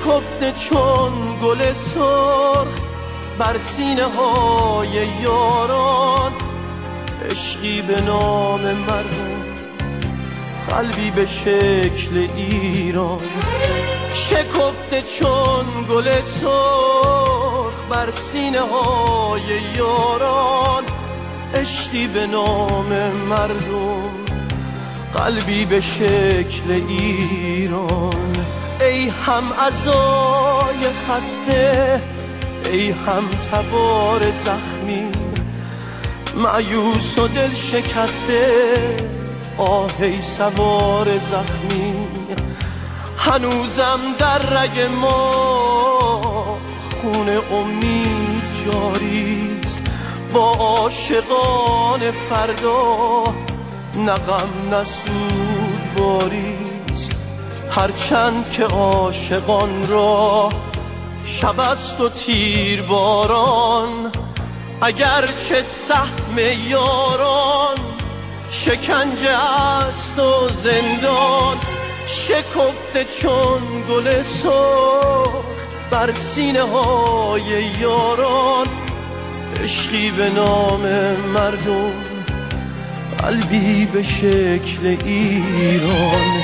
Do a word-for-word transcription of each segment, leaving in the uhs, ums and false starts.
شکفته چون گل سرخ بر سینه های یاران، عشقی به نام مردم، قلبی به شکل ایران. شکفته چون گل سرخ بر سینه های یاران، عشقی به نام مردم، قلبی به شکل ایران. ای هم عزای خسته، ای هم تبار زخمی، مایوس و دل شکسته، آه ای سوار زخمی. هنوزم در رگ ما خون امید جاریست، با عاشقان فردا نه غم نه سوگواریست. هرچند که عاشقان را شب است و تیر باران، اگرچه سهم یاران شکنجه است و زندان. شکفته چون گل سرخ بر سینه های یاران، عشقی به نام مردم، قلبی به شکل ایران.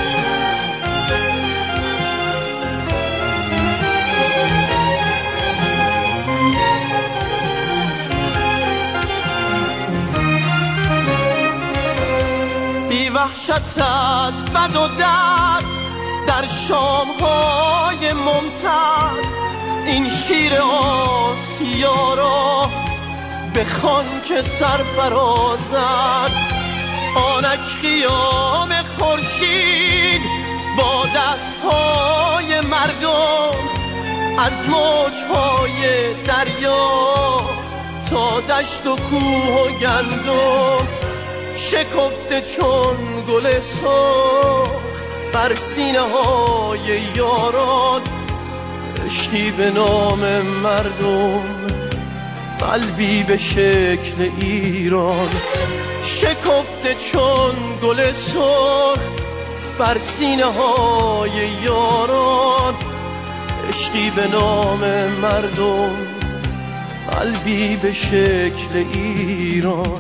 بی وحشت از بد و درد در شامهای ممتد، این شیر آسیا را بخوان که سرفرازد. آنک قیام خورشید با دستهای مردم، از موجهای دریا تا دشت و کوه و گندم. شکفته چون گل سرخ بر سینه های یاران، عشقی به نام مردم، قلبی به شکل ایران. شکفته چون گل سرخ بر سینه های یاران، عشقی به نام مردم، قلبی به شکل ایران.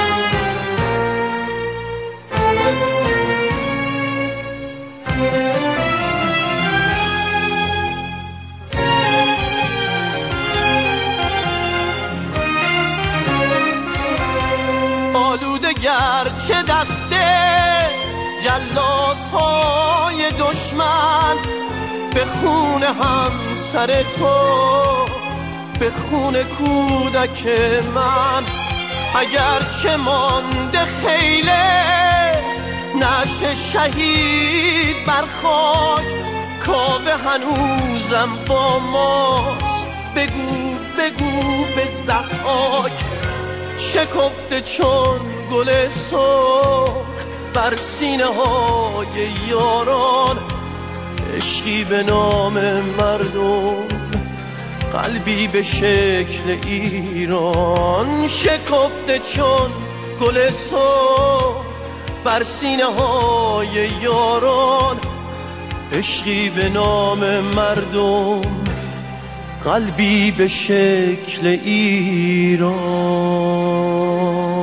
آلوده گرچه دسته جلادهای دشمن، به خون همسر تو، به خون کودک من. اگرچه مانده خیله نعش شهید بر خاک، کاوه هنوزم با ماست، بگو بگو به ضحاک. شکفته چون گل سرخ بر سینه های یاران، عشقی به نام مردم، قلبی به شکل ایران. شکفته چون گل سرخ بر سینه های یاران، عشقی به نام مردم، قلبی به شکل ایران.